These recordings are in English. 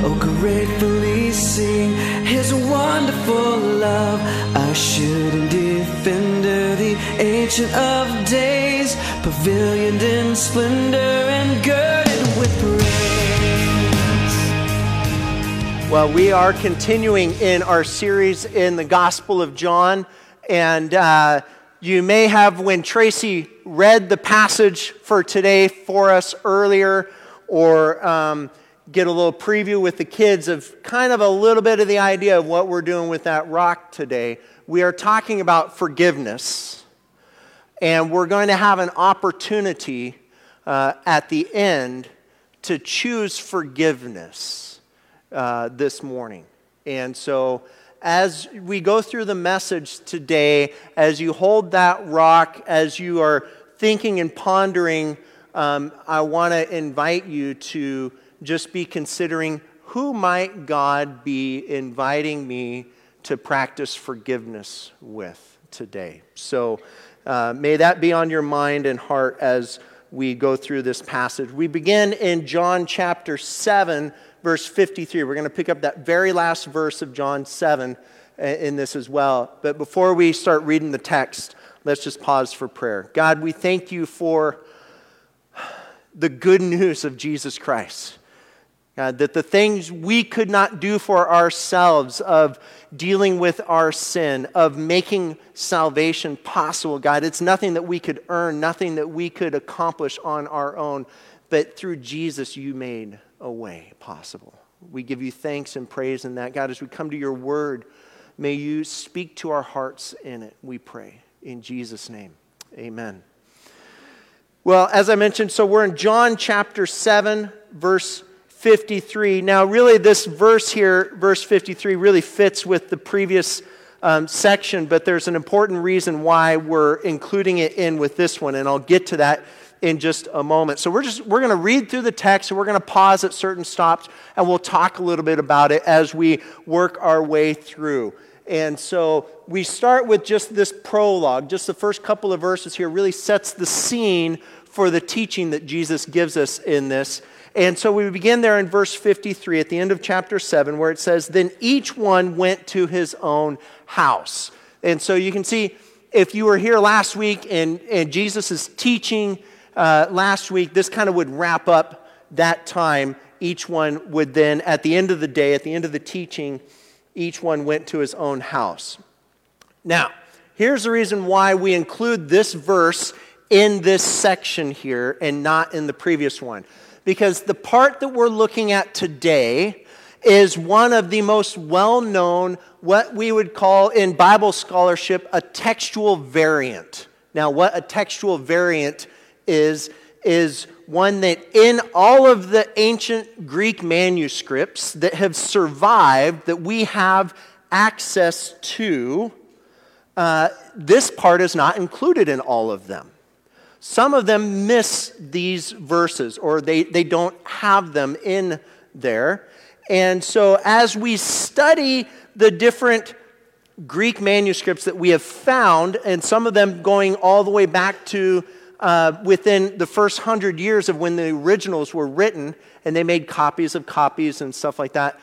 oh gratefully sing His wonderful love. Assured and defender, the Ancient of Days, pavilioned in splendor and girded with praise. Well, we are continuing in our series in the Gospel of John, and you may have, when Tracy read the passage for today for us earlier, or get a little preview with the kids of kind of a little bit of the idea of what we're doing with that rock today. We are talking about forgiveness, and we're going to have an opportunity at the end to choose forgiveness this morning. And so as we go through the message today, as you hold that rock, as you are thinking and pondering, I want to invite you to just be considering, who might God be inviting me to practice forgiveness with today? So may that be on your mind and heart as we go through this passage. We begin in John chapter 7, verse 53. We're going to pick up that very last verse of John 7 in this as well. But before we start reading the text, let's just pause for prayer. God, we thank you for the good news of Jesus Christ. God, that the things we could not do for ourselves, of dealing with our sin, of making salvation possible, God, it's nothing that we could earn, nothing that we could accomplish on our own, but through Jesus you made a way possible. We give you thanks and praise in that. God, as we come to your word, may you speak to our hearts in it, we pray. In Jesus' name, amen. Well, as I mentioned, so we're in John chapter 7, verse 53. Now, really, this verse here, verse 53, really fits with the previous section, but there's an important reason why we're including it in with this one, and I'll get to that in just a moment. So we're going to read through the text, and we're going to pause at certain stops, and we'll talk a little bit about it as we work our way through. And so we start with just this prologue. Just the first couple of verses here really sets the scene for the teaching that Jesus gives us in this. And so we begin there in verse 53 at the end of chapter 7, where it says, "Then each one went to his own house." And so you can see, if you were here last week and Jesus' teaching last week, this kind of would wrap up that time. Each one would then, at the end of the day, at the end of the teaching, each one went to his own house. Now, here's the reason why we include this verse in this section here and not in the previous one. Because the part that we're looking at today is one of the most well-known, what we would call in Bible scholarship, a textual variant. Now, what a textual variant is one that in all of the ancient Greek manuscripts that have survived, that we have access to, this part is not included in all of them. Some of them miss these verses, or they don't have them in there. And so as we study the different Greek manuscripts that we have found, and some of them going all the way back to within the first 100 years of when the originals were written, and they made copies of copies and stuff like that,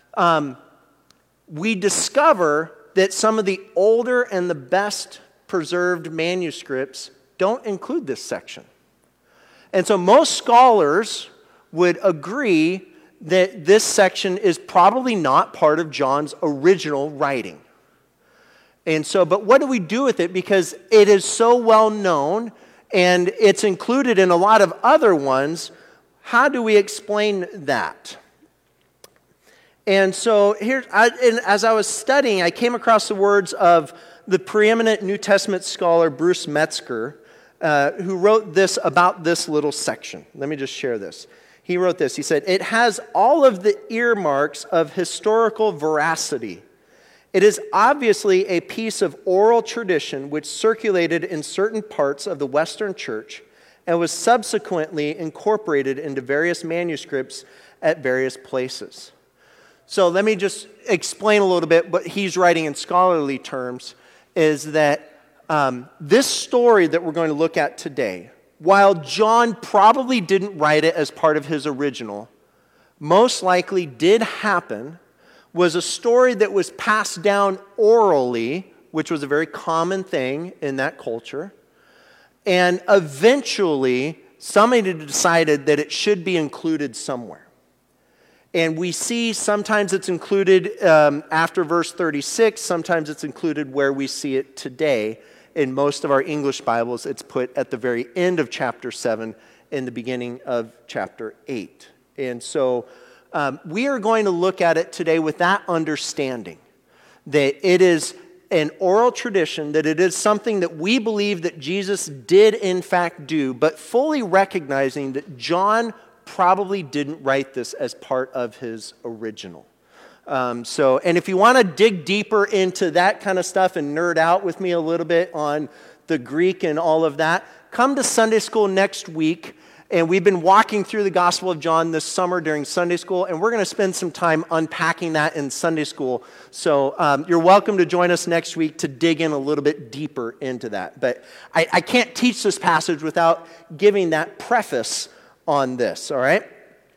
we discover that some of the older and the best preserved manuscripts don't include this section. And so most scholars would agree that this section is probably not part of John's original writing. And so, but what do we do with it? Because it is so well known and it's included in a lot of other ones. How do we explain that? And so here, as I was studying, I came across the words of the preeminent New Testament scholar Bruce Metzger, who wrote this about this little section. Let me just share this. He wrote this. He said, "It has all of the earmarks of historical veracity. It is obviously a piece of oral tradition which circulated in certain parts of the Western Church and was subsequently incorporated into various manuscripts at various places." So let me just explain a little bit what he's writing in scholarly terms, is that this story that we're going to look at today, while John probably didn't write it as part of his original, most likely did happen was a story that was passed down orally, which was a very common thing in that culture. And eventually, somebody decided that it should be included somewhere. And we see sometimes it's included after verse 36, sometimes it's included where we see it today. In most of our English Bibles, it's put at the very end of chapter 7 in the beginning of chapter 8. And so we are going to look at it today with that understanding, that it is an oral tradition, that it is something that we believe that Jesus did in fact do, but fully recognizing that John probably didn't write this as part of his original. And if you want to dig deeper into that kind of stuff and nerd out with me a little bit on the Greek and all of that, come to Sunday school next week. And we've been walking through the Gospel of John this summer during Sunday school, and we're going to spend some time unpacking that in Sunday school. So you're welcome to join us next week to dig in a little bit deeper into that. But I can't teach this passage without giving that preface on this, all right?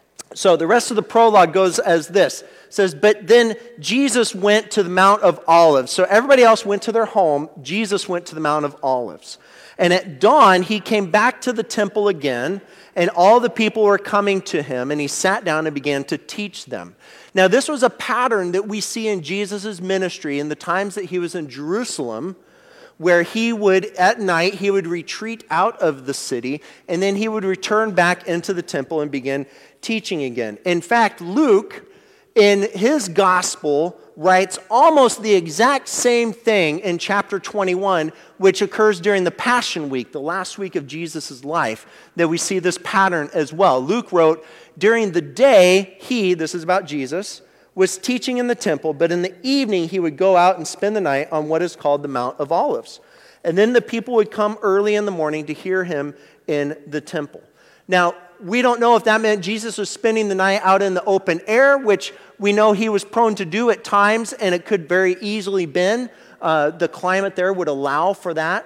So the rest of the prologue goes as this. It says, but then Jesus went to the Mount of Olives. So everybody else went to their home. Jesus went to the Mount of Olives. And at dawn, he came back to the temple again, and all the people were coming to him, and he sat down and began to teach them. Now, this was a pattern that we see in Jesus' ministry in the times that he was in Jerusalem, where he would, at night, he would retreat out of the city, and then he would return back into the temple and begin teaching again. In fact, Luke, in his gospel, writes almost the exact same thing in chapter 21, which occurs during the Passion Week, the last week of Jesus' life, that we see this pattern as well. Luke wrote, during the day, he, this is about Jesus, was teaching in the temple, but in the evening he would go out and spend the night on what is called the Mount of Olives. And then the people would come early in the morning to hear him in the temple. Now, we don't know if that meant Jesus was spending the night out in the open air, which we know he was prone to do at times, and it could very easily been. The climate there would allow for that.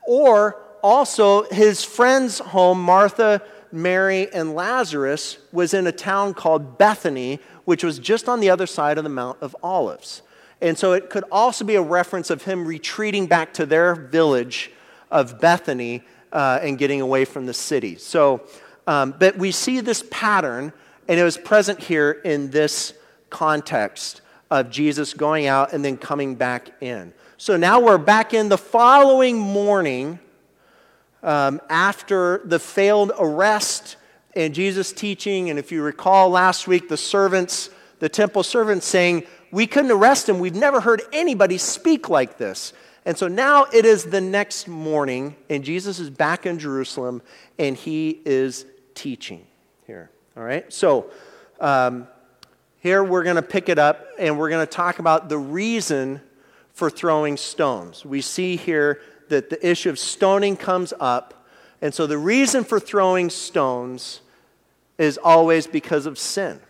Or also his friend's home, Martha, Mary, and Lazarus, was in a town called Bethany, which was just on the other side of the Mount of Olives. And so it could also be a reference of him retreating back to their village of Bethany and getting away from the city. So, but we see this pattern, and it was present here in this context of Jesus going out and then coming back in. So now we're back in the following morning after the failed arrest and Jesus teaching. And if you recall last week, the temple servants saying, we couldn't arrest him. We've never heard anybody speak like this. And so now it is the next morning, and Jesus is back in Jerusalem, and he is teaching here. All right? So here we're going to pick it up, and we're going to talk about the reason for throwing stones. We see here that the issue of stoning comes up, and so the reason for throwing stones is always because of sin.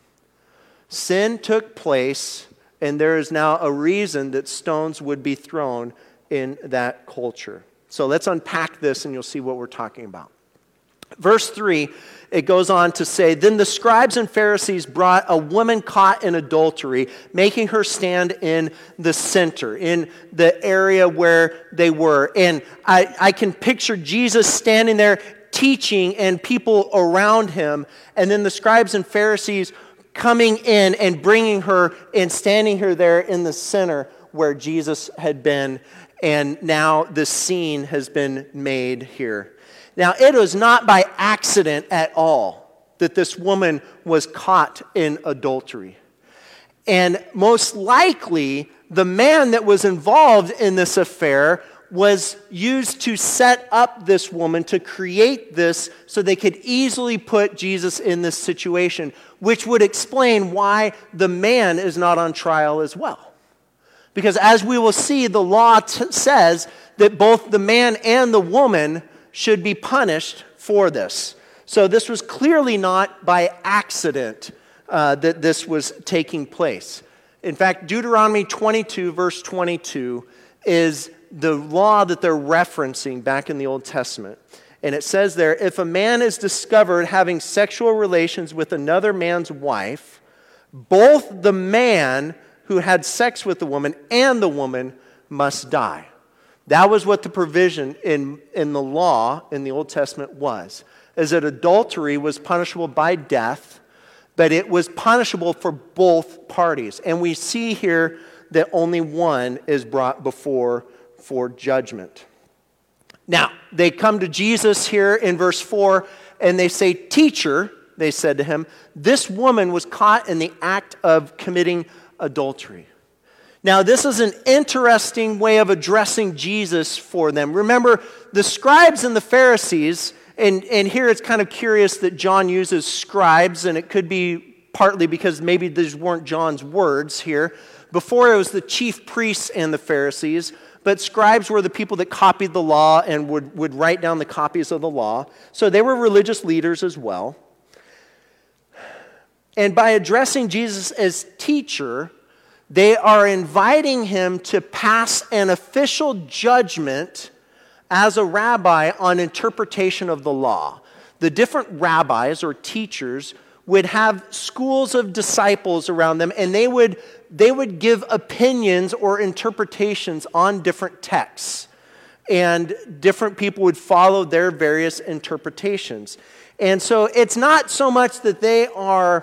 Sin took place, and there is now a reason that stones would be thrown in that culture. So let's unpack this, and you'll see what we're talking about. Verse 3, it goes on to say, then the scribes and Pharisees brought a woman caught in adultery, making her stand in the center, in the area where they were. And I can picture Jesus standing there teaching and people around him, and then the scribes and Pharisees coming in and bringing her and standing her there in the center where Jesus had been. And now the scene has been made here. Now, it was not by accident at all that this woman was caught in adultery. And most likely, the man that was involved in this affair was used to set up this woman, to create this so they could easily put Jesus in this situation, which would explain why the man is not on trial as well. Because as we will see, the law says that both the man and the woman should be punished for this. So this was clearly not by accident that this was taking place. In fact, Deuteronomy 22, verse 22, is the law that they're referencing back in the Old Testament. And it says there, if a man is discovered having sexual relations with another man's wife, both the man who had sex with the woman and the woman must die. That was what the provision in the law in the Old Testament was, is that adultery was punishable by death, but it was punishable for both parties. And we see here that only one is brought before for judgment. Now, they come to Jesus here in verse 4, and they say, "Teacher," they said to him, "this woman was caught in the act of committing adultery." Now, this is an interesting way of addressing Jesus for them. Remember, the scribes and the Pharisees, and here it's kind of curious that John uses scribes, and it could be partly because maybe these weren't John's words here. Before, it was the chief priests and the Pharisees, but scribes were the people that copied the law and would write down the copies of the law. So they were religious leaders as well. And by addressing Jesus as teacher, they are inviting him to pass an official judgment as a rabbi on interpretation of the law. The different rabbis or teachers would have schools of disciples around them, and they would give opinions or interpretations on different texts. And different people would follow their various interpretations. And so it's not so much that they are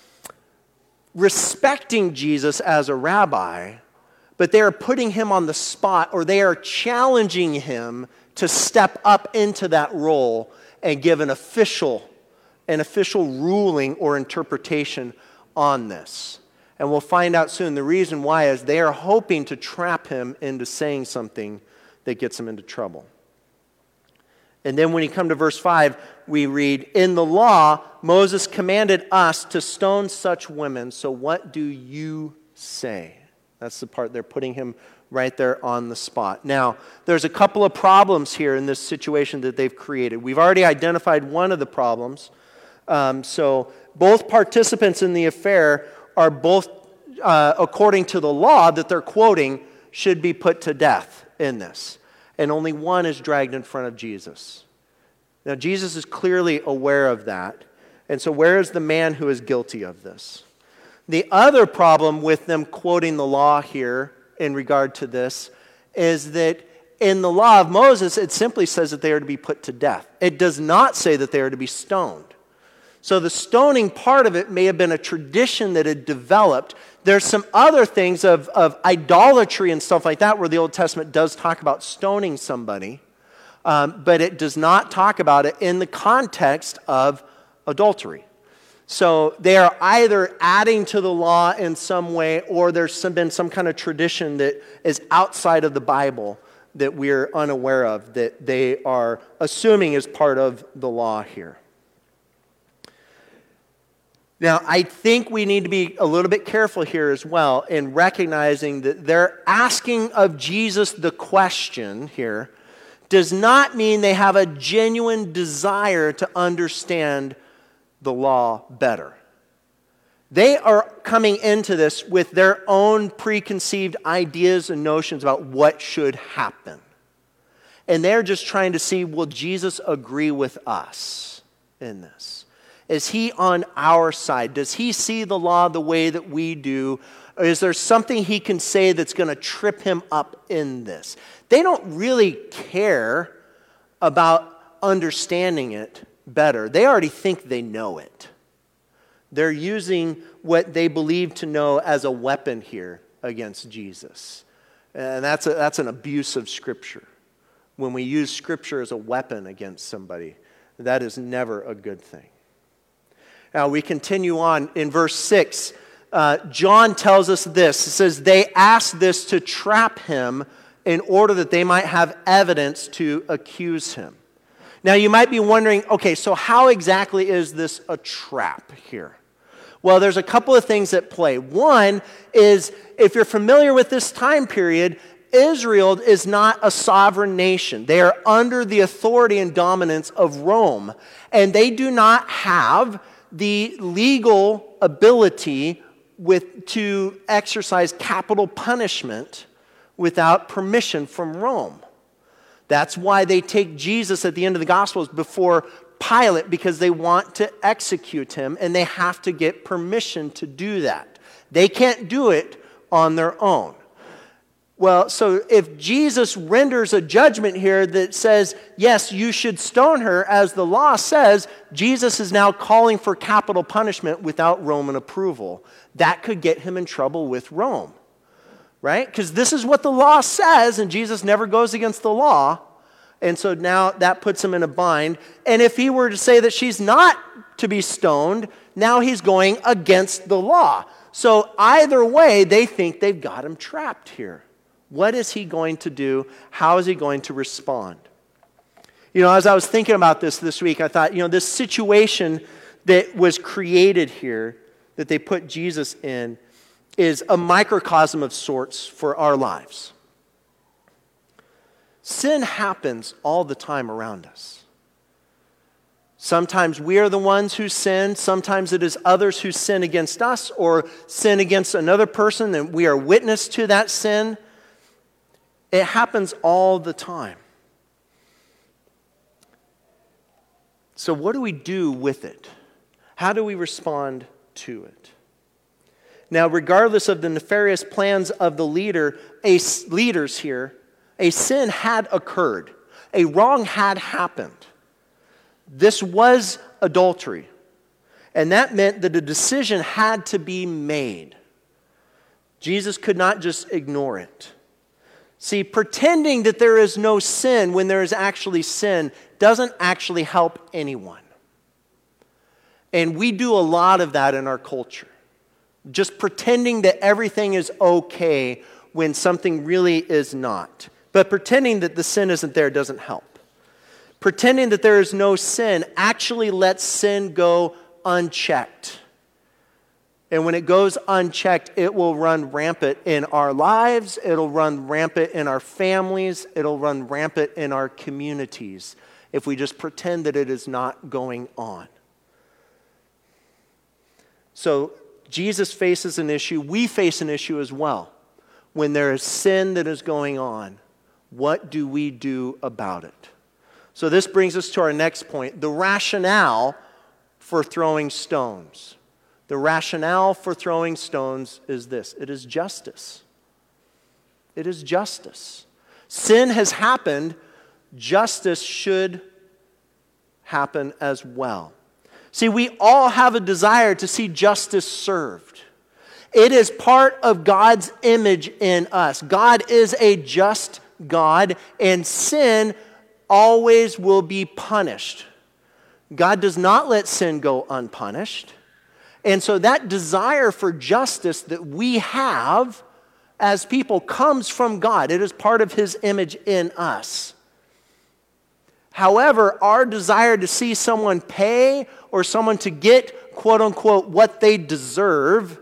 respecting Jesus as a rabbi, but they are putting him on the spot, or they are challenging him to step up into that role and give an official ruling or interpretation on this. And we'll find out soon. The reason why is they are hoping to trap him into saying something that gets him into trouble. And then when you come to verse 5, we read, "In the law, Moses commanded us to stone such women. So what do you say?" That's the part they're putting him right there on the spot. Now, there's a couple of problems here in this situation that they've created. We've already identified one of the problems. So both participants in the affair are both, according to the law that they're quoting, should be put to death in this. And only one is dragged in front of Jesus. Now, Jesus is clearly aware of that. And so where is the man who is guilty of this? The other problem with them quoting the law here in regard to this is that in the law of Moses, it simply says that they are to be put to death. It does not say that they are to be stoned. So the stoning part of it may have been a tradition that had developed. There's some other things of idolatry and stuff like that where the Old Testament does talk about stoning somebody, but it does not talk about it in the context of adultery. So they are either adding to the law in some way, or there's been some kind of tradition that is outside of the Bible that we're unaware of, that they are assuming is part of the law here. Now, I think we need to be a little bit careful here as well in recognizing that they're asking of Jesus the question here does not mean they have a genuine desire to understand the law better. They are coming into this with their own preconceived ideas and notions about what should happen. And they're just trying to see, will Jesus agree with us in this? Is he on our side? Does he see the law the way that we do? Or is there something he can say that's going to trip him up in this? They don't really care about understanding it better. They already think they know it. They're using what they believe to know as a weapon here against Jesus. And that's an abuse of Scripture. When we use Scripture as a weapon against somebody, that is never a good thing. Now we continue on in verse 6. John tells us this. It says, they asked this to trap him in order that they might have evidence to accuse him. Now you might be wondering, okay, so how exactly is this a trap here? Well, there's a couple of things at play. One is, if you're familiar with this time period, Israel is not a sovereign nation. They are under the authority and dominance of Rome. And they do not have the legal ability to exercise capital punishment without permission from Rome. That's why they take Jesus at the end of the Gospels before Pilate, because they want to execute him, and they have to get permission to do that. They can't do it on their own. Well, so if Jesus renders a judgment here that says, yes, you should stone her, as the law says, Jesus is now calling for capital punishment without Roman approval. That could get him in trouble with Rome, right? Because this is what the law says, and Jesus never goes against the law. And so now that puts him in a bind. And if he were to say that she's not to be stoned, now he's going against the law. So either way, they think they've got him trapped here. What is he going to do? How is he going to respond? As I was thinking about this week, I thought, this situation that was created here, that they put Jesus in, is a microcosm of sorts for our lives. Sin happens all the time around us. Sometimes we are the ones who sin. Sometimes it is others who sin against us or sin against another person, and we are witness to that sin. It happens all the time. So what do we do with it? How do we respond to it? Now, regardless of the nefarious plans of the leaders here, a sin had occurred. A wrong had happened. This was adultery. And that meant that a decision had to be made. Jesus could not just ignore it. See, pretending that there is no sin when there is actually sin doesn't actually help anyone. And we do a lot of that in our culture. Just pretending that everything is okay when something really is not. But pretending that the sin isn't there doesn't help. Pretending that there is no sin actually lets sin go unchecked. And when it goes unchecked, it will run rampant in our lives. It'll run rampant in our families. It'll run rampant in our communities if we just pretend that it is not going on. So Jesus faces an issue. We face an issue as well. When there is sin that is going on, what do we do about it? So this brings us to our next point, the rationale for throwing stones. The rationale for throwing stones is this. It is justice. It is justice. Sin has happened. Justice should happen as well. See, we all have a desire to see justice served. It is part of God's image in us. God is a just God, and sin always will be punished. God does not let sin go unpunished. And so that desire for justice that we have as people comes from God. It is part of His image in us. However, our desire to see someone pay or someone to get, quote unquote, what they deserve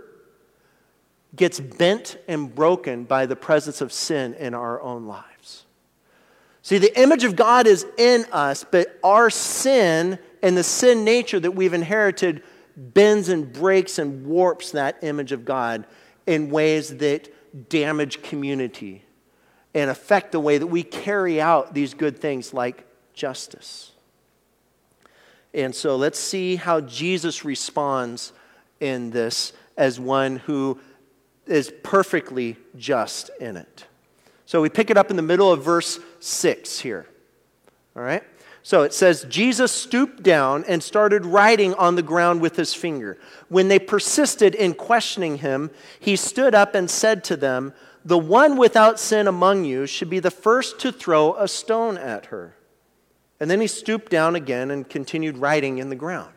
gets bent and broken by the presence of sin in our own lives. See, the image of God is in us, but our sin and the sin nature that we've inherited bends and breaks and warps that image of God in ways that damage community and affect the way that we carry out these good things like justice. And so let's see how Jesus responds in this as one who is perfectly just in it. So we pick it up in the middle of verse 6 here. All right? So it says, Jesus stooped down and started writing on the ground with his finger. When they persisted in questioning him, he stood up and said to them, "The one without sin among you should be the first to throw a stone at her." And then he stooped down again and continued writing in the ground.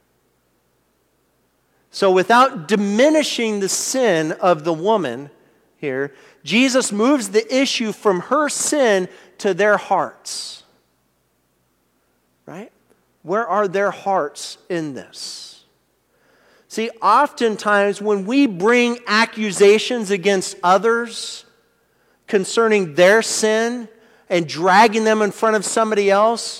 So without diminishing the sin of the woman here, Jesus moves the issue from her sin to their hearts. Right? Where are their hearts in this? See, oftentimes when we bring accusations against others concerning their sin and dragging them in front of somebody else,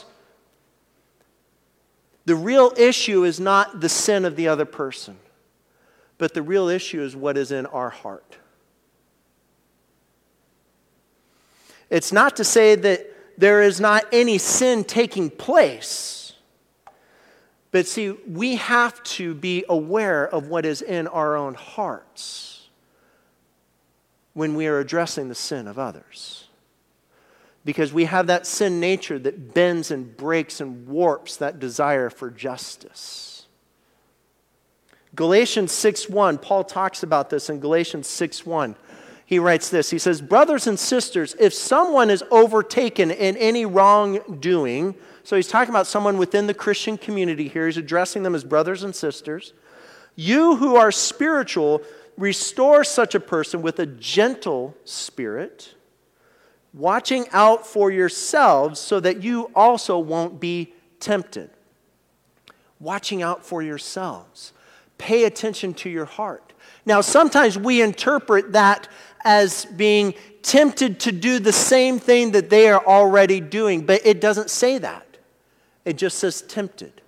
the real issue is not the sin of the other person, but the real issue is what is in our heart. It's not to say that there is not any sin taking place. But see, we have to be aware of what is in our own hearts when we are addressing the sin of others. Because we have that sin nature that bends and breaks and warps that desire for justice. Galatians 6:1, Paul talks about this in Galatians 6:1. He writes this, he says, brothers and sisters, if someone is overtaken in any wrongdoing, so he's talking about someone within the Christian community here, he's addressing them as brothers and sisters, you who are spiritual, restore such a person with a gentle spirit, watching out for yourselves so that you also won't be tempted. Watching out for yourselves. Pay attention to your heart. Now, sometimes we interpret that as being tempted to do the same thing that they are already doing, but it doesn't say that. It just says tempted.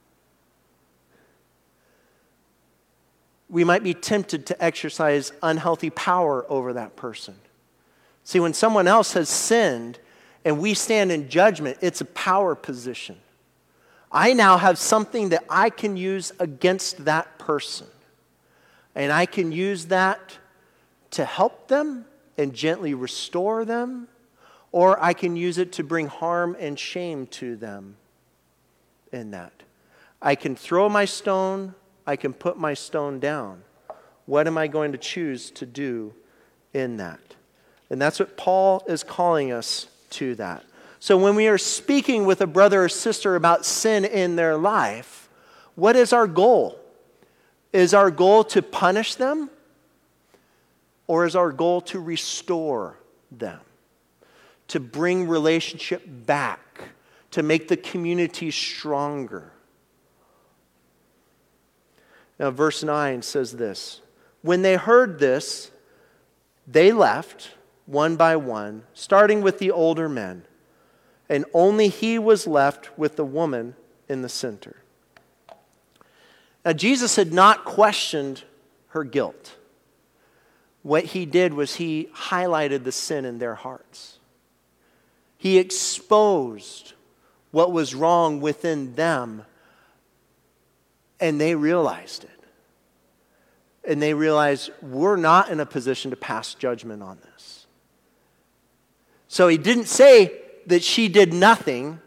We might be tempted to exercise unhealthy power over that person. See, when someone else has sinned and we stand in judgment, it's a power position. I now have something that I can use against that person. And I can use that to help them and gently restore them, or I can use it to bring harm and shame to them in that. I can throw my stone, I can put my stone down. What am I going to choose to do in that? And that's what Paul is calling us to that. So when we are speaking with a brother or sister about sin in their life, what is our goal? Is our goal to punish them? Or is our goal to restore them? To bring relationship back? To make the community stronger? Now verse 9 says this. When they heard this, they left one by one, starting with the older men. And only he was left with the woman in the center. Now, Jesus had not questioned her guilt. What he did was he highlighted the sin in their hearts. He exposed what was wrong within them, and they realized it. And they realized, we're not in a position to pass judgment on this. So he didn't say that she did nothing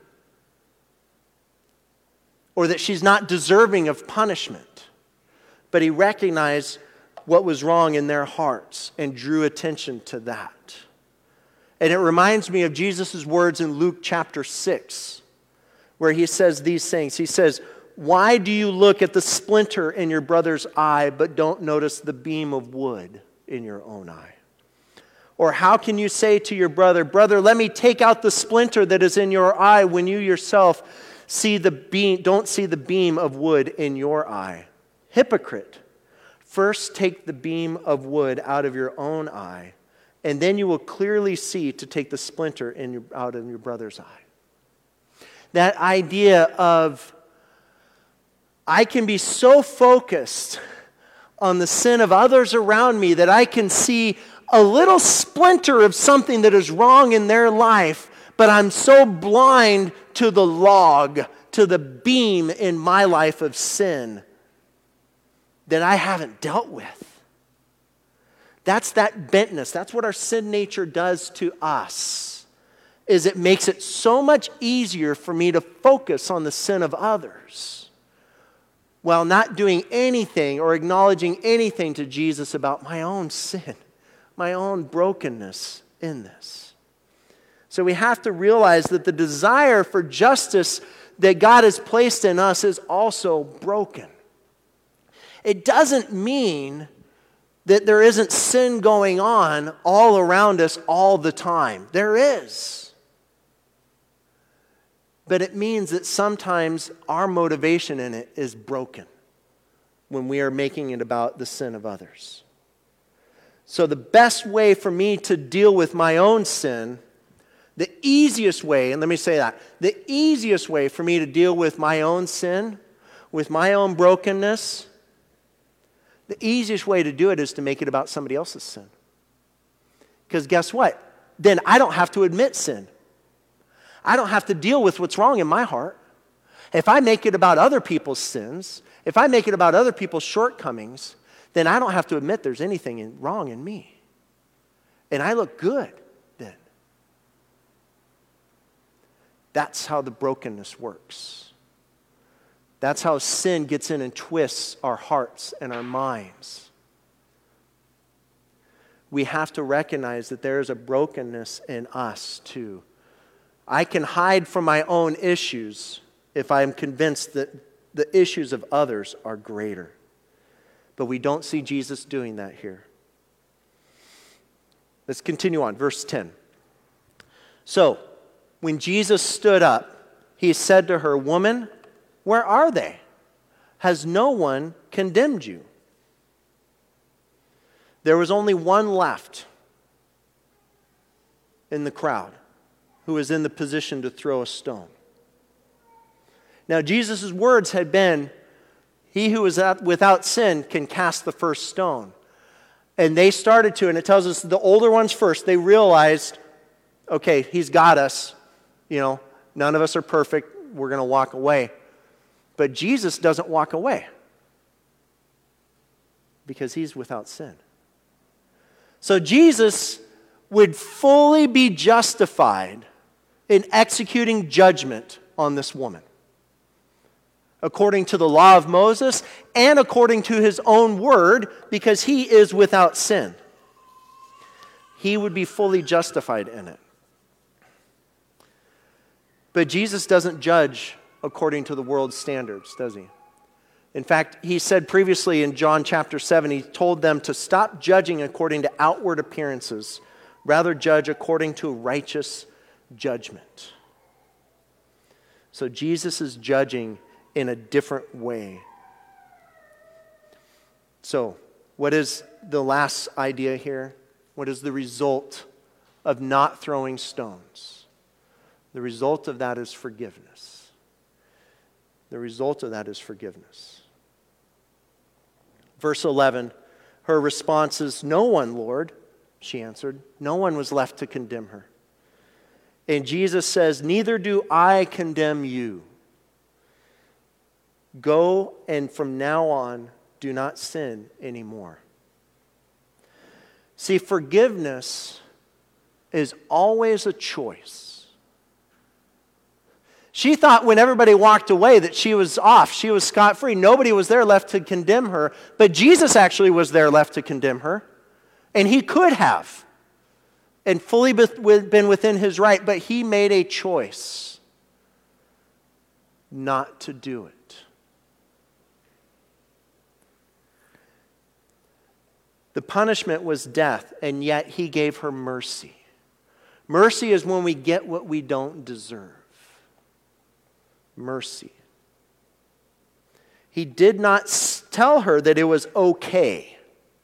or that she's not deserving of punishment. But he recognized what was wrong in their hearts and drew attention to that. And it reminds me of Jesus' words in Luke chapter 6, where he says these things. He says, why do you look at the splinter in your brother's eye but don't notice the beam of wood in your own eye? Or how can you say to your brother, brother, let me take out the splinter that is in your eye when you yourself don't see the beam of wood in your eye? Hypocrite, first take the beam of wood out of your own eye, and then you will clearly see to take the splinter out of your brother's eye. That idea of, I can be so focused on the sin of others around me that I can see a little splinter of something that is wrong in their life, but I'm so blind to the log, to the beam in my life of sin that I haven't dealt with. That's that bentness. That's what our sin nature does to us, is it makes it so much easier for me to focus on the sin of others while not doing anything or acknowledging anything to Jesus about my own sin, my own brokenness in this. So we have to realize that the desire for justice that God has placed in us is also broken. It doesn't mean that there isn't sin going on all around us all the time. There is. But it means that sometimes our motivation in it is broken when we are making it about the sin of others. So the best way for me to deal with my own sin, the easiest way, and let me say that, the easiest way for me to deal with my own sin, with my own brokenness, the easiest way to do it is to make it about somebody else's sin. Because guess what? Then I don't have to admit sin. I don't have to deal with what's wrong in my heart. If I make it about other people's sins, if I make it about other people's shortcomings, then I don't have to admit there's anything wrong in me. And I look good then. That's how the brokenness works. That's how sin gets in and twists our hearts and our minds. We have to recognize that there is a brokenness in us too. I can hide from my own issues if I am convinced that the issues of others are greater. But we don't see Jesus doing that here. Let's continue on, verse 10. So, when Jesus stood up, he said to her, "Woman, where are they? Has no one condemned you?" There was only one left in the crowd who was in the position to throw a stone. Now, Jesus' words had been, "He who is without sin can cast the first stone." And they started to, and it tells us the older ones first, they realized, okay, he's got us. None of us are perfect. We're going to walk away. But Jesus doesn't walk away because he's without sin. So Jesus would fully be justified in executing judgment on this woman, according to the law of Moses and according to his own word, because he is without sin. He would be fully justified in it. But Jesus doesn't judge according to the world's standards, does he? In fact, he said previously in John chapter 7, he told them to stop judging according to outward appearances, rather judge according to righteous judgment. So Jesus is judging in a different way. So, what is the last idea here? What is the result of not throwing stones? The result of that is forgiveness. The result of that is forgiveness. Verse 11, her response is, "No one, Lord," she answered. No one was left to condemn her. And Jesus says, "Neither do I condemn you. Go, and from now on, do not sin anymore." See, forgiveness is always a choice. She thought when everybody walked away that she was off. She was scot-free. Nobody was there left to condemn her. But Jesus actually was there left to condemn her. And he could have. And fully been within his right. But he made a choice not to do it. The punishment was death. And yet he gave her mercy. Mercy is when we get what we don't deserve. Mercy. He did not tell her that it was okay.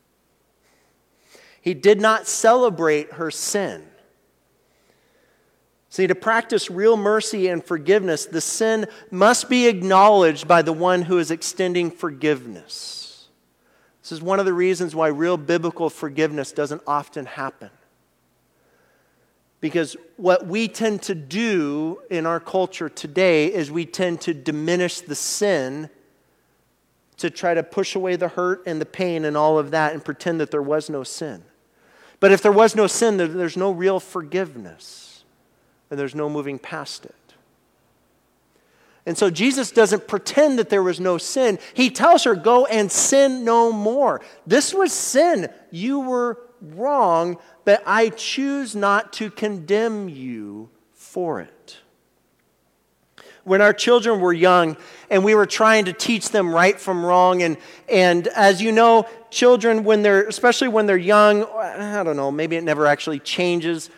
He did not celebrate her sin. See, to practice real mercy and forgiveness, the sin must be acknowledged by the one who is extending forgiveness. This is one of the reasons why real biblical forgiveness doesn't often happen. Because what we tend to do in our culture today is we tend to diminish the sin to try to push away the hurt and the pain and all of that and pretend that there was no sin. But if there was no sin, there's no real forgiveness. And there's no moving past it. And so Jesus doesn't pretend that there was no sin. He tells her, "Go and sin no more." This was sin. You were wrong, but I choose not to condemn you for it. When our children were young and we were trying to teach them right from wrong, and as you know, children, especially when they're young, I don't know, maybe it never actually changes,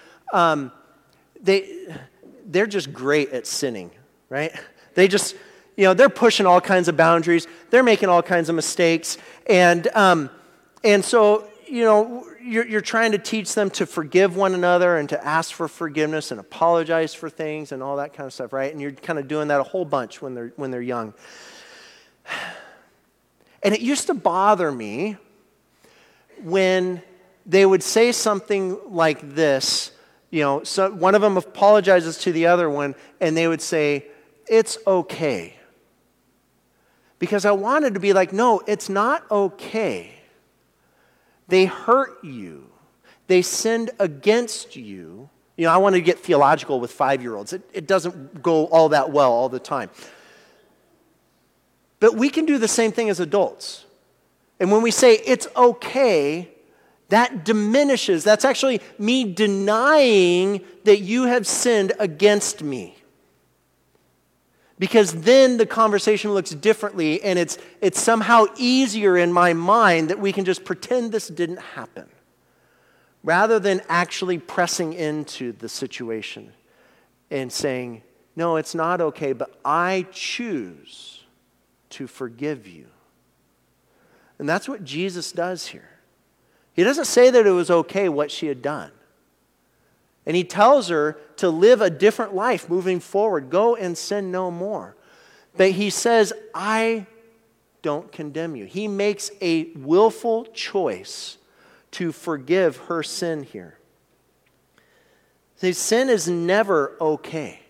they're just great at sinning, right? They just, they're pushing all kinds of boundaries. They're making all kinds of mistakes. And so, you're trying to teach them to forgive one another and to ask for forgiveness and apologize for things and all that kind of stuff, right? And you're kind of doing that a whole bunch when they're young. And it used to bother me when they would say something like this, So one of them apologizes to the other one, and they would say, "It's okay." Because I wanted to be like, no, it's not okay. They hurt you. They sinned against you. I want to get theological with 5-year-olds. It doesn't go all that well all the time. But we can do the same thing as adults. And when we say it's okay, that diminishes. That's actually me denying that you have sinned against me. Because then the conversation looks differently, and it's somehow easier in my mind that we can just pretend this didn't happen, rather than actually pressing into the situation and saying, no, it's not okay, but I choose to forgive you. And that's what Jesus does here. He doesn't say that it was okay what she had done. And he tells her to live a different life moving forward. Go and sin no more. But he says, I don't condemn you. He makes a willful choice to forgive her sin here. See, sin is never okay.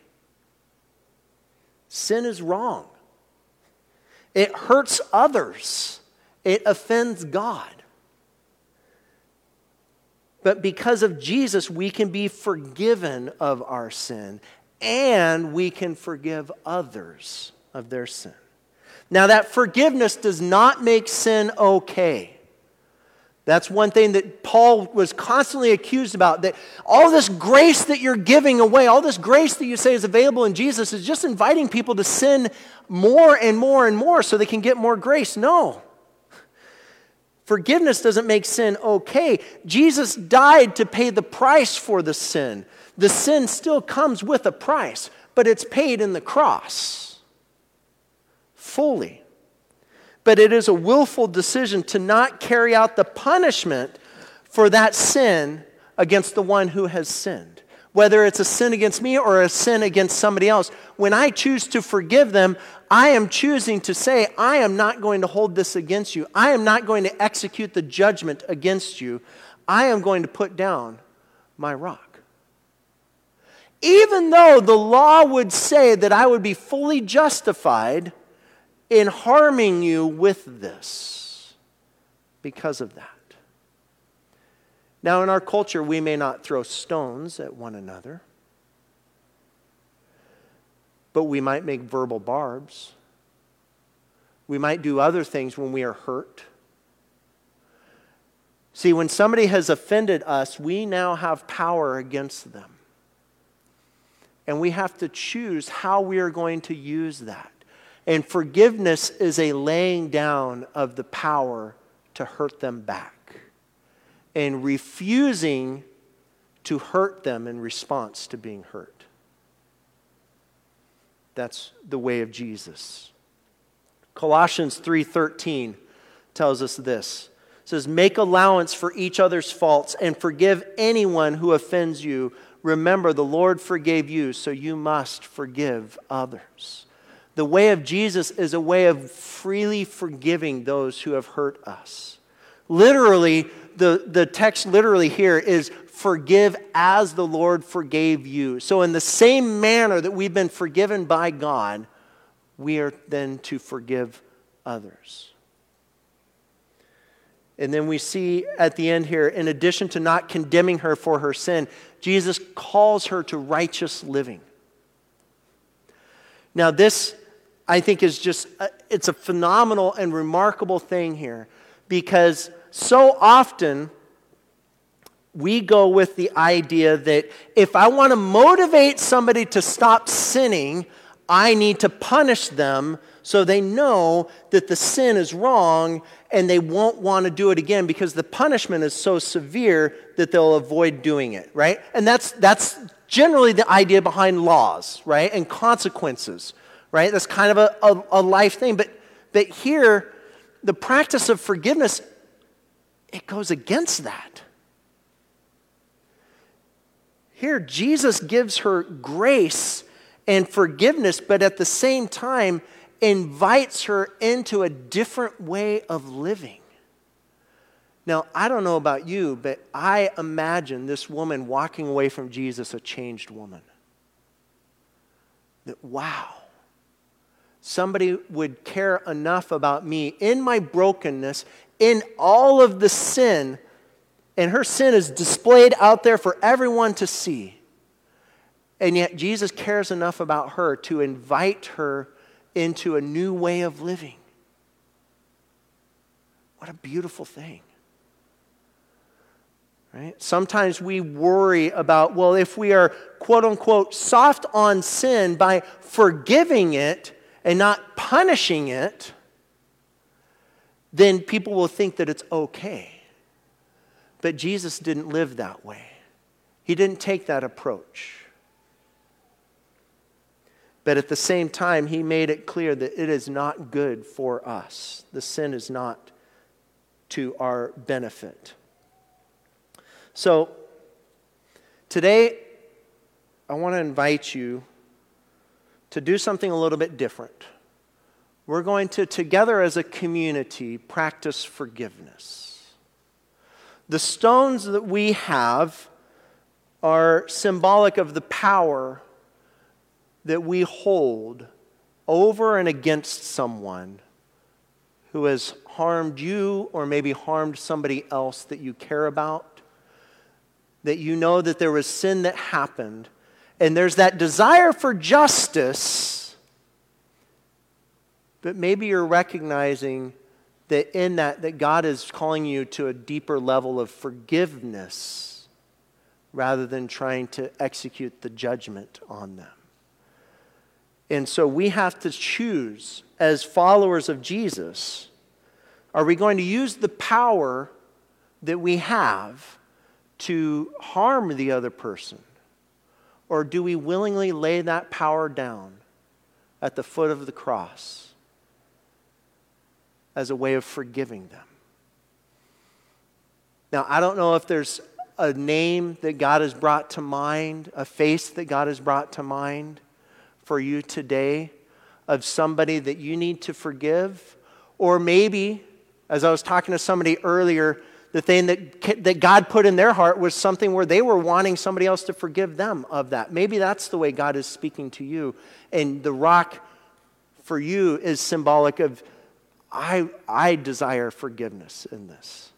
Sin is wrong. It hurts others. It offends God. But because of Jesus, we can be forgiven of our sin, and we can forgive others of their sin. Now, that forgiveness does not make sin okay. That's one thing that Paul was constantly accused about, that all this grace that you're giving away, all this grace that you say is available in Jesus is just inviting people to sin more and more and more so they can get more grace. No. Forgiveness doesn't make sin okay. Jesus died to pay the price for the sin. The sin still comes with a price, but it's paid in the cross fully. But it is a willful decision to not carry out the punishment for that sin against the one who has sinned. Whether it's a sin against me or a sin against somebody else, when I choose to forgive them, I am choosing to say, I am not going to hold this against you. I am not going to execute the judgment against you. I am going to put down my rock. Even though the law would say that I would be fully justified in harming you with this because of that. Now, in our culture, we may not throw stones at one another, but we might make verbal barbs. We might do other things when we are hurt. See, when somebody has offended us, we now have power against them. And we have to choose how we are going to use that. And forgiveness is a laying down of the power to hurt them back and refusing to hurt them in response to being hurt. That's the way of Jesus. Colossians 3:13 tells us this. It says, make allowance for each other's faults and forgive anyone who offends you. Remember, the Lord forgave you, so you must forgive others. The way of Jesus is a way of freely forgiving those who have hurt us. Literally, the text literally here is forgive as the Lord forgave you. So in the same manner that we've been forgiven by God, we are then to forgive others. And then we see at the end here, in addition to not condemning her for her sin, Jesus calls her to righteous living. Now this, I think, is just, it's a phenomenal and remarkable thing here, because so often we go with the idea that if I want to motivate somebody to stop sinning, I need to punish them so they know that the sin is wrong and they won't want to do it again because the punishment is so severe that they'll avoid doing it, right? And that's generally the idea behind laws, right? And consequences, right? That's kind of a life thing. But here, the practice of forgiveness, it goes against that. Here, Jesus gives her grace and forgiveness, but at the same time, invites her into a different way of living. Now, I don't know about you, but I imagine this woman walking away from Jesus a changed woman. That, wow, somebody would care enough about me in my brokenness, in all of the sin, and her sin is displayed out there for everyone to see. And yet Jesus cares enough about her to invite her into a new way of living. What a beautiful thing. Right? Sometimes we worry about, well, if we are, quote unquote, soft on sin by forgiving it and not punishing it, then people will think that it's okay. But Jesus didn't live that way. He didn't take that approach. But at the same time, he made it clear that it is not good for us. The sin is not to our benefit. So, today, I want to invite you to do something a little bit different. We're going to, together as a community, practice forgiveness. The stones that we have are symbolic of the power that we hold over and against someone who has harmed you or maybe harmed somebody else that you care about. That you know that there was sin that happened, and there's that desire for justice, but maybe you're recognizing that in that God is calling you to a deeper level of forgiveness rather than trying to execute the judgment on them. And so we have to choose, as followers of Jesus, are we going to use the power that we have to harm the other person? Or do we willingly lay that power down at the foot of the cross as a way of forgiving them? Now, I don't know if there's a name that God has brought to mind, a face that God has brought to mind for you today of somebody that you need to forgive. Or maybe, as I was talking to somebody earlier, the thing that God put in their heart was something where they were wanting somebody else to forgive them of that. Maybe that's the way God is speaking to you. And the rock for you is symbolic of, I desire forgiveness in this.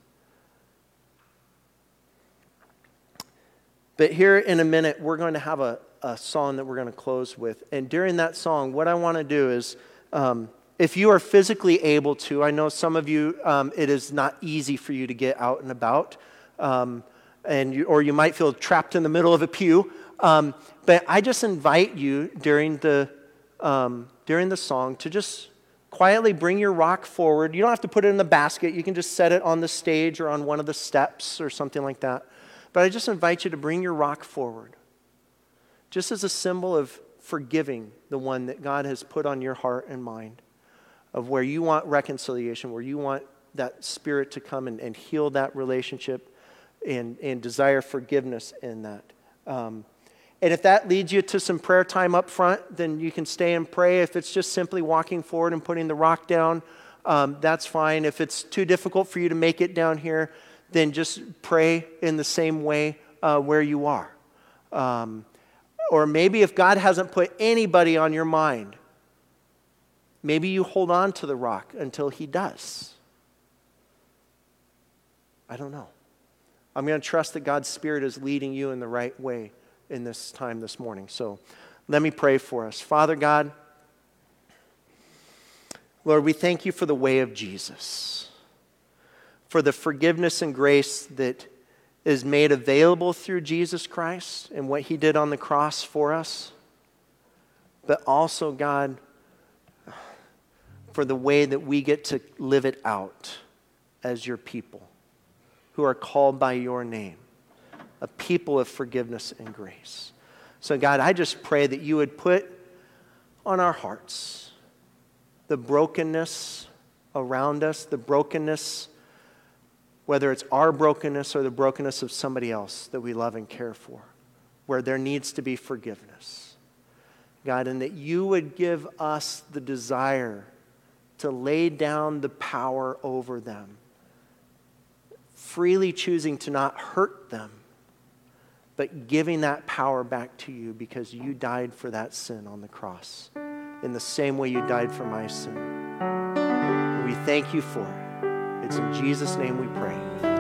But here in a minute, we're going to have a song that we're going to close with. And during that song, what I want to do is, if you are physically able to, I know some of you, it is not easy for you to get out and about, or you might feel trapped in the middle of a pew. But I just invite you during the song to just quietly bring your rock forward. You don't have to put it in the basket. You can just set it on the stage or on one of the steps or something like that. But I just invite you to bring your rock forward, just as a symbol of forgiving the one that God has put on your heart and mind, of where you want reconciliation, where you want that Spirit to come and heal that relationship and desire forgiveness in that. And if that leads you to some prayer time up front, then you can stay and pray. If it's just simply walking forward and putting the rock down, that's fine. If it's too difficult for you to make it down here, then just pray in the same way where you are. Or maybe if God hasn't put anybody on your mind, maybe you hold on to the rock until He does. I don't know. I'm going to trust that God's Spirit is leading you in the right way in this time this morning. So let me pray for us. Father God, Lord, we thank you for the way of Jesus, for the forgiveness and grace that is made available through Jesus Christ and what He did on the cross for us. But also, God, for the way that we get to live it out as your people who are called by your name, a people of forgiveness and grace. So God, I just pray that you would put on our hearts the brokenness around us, the brokenness, whether it's our brokenness or the brokenness of somebody else that we love and care for, where there needs to be forgiveness. God, and that you would give us the desire to lay down the power over them freely choosing to not hurt them, but giving that power back to you because you died for that sin on the cross in the same way you died for my sin. And we thank you for it. It's in Jesus' name we pray.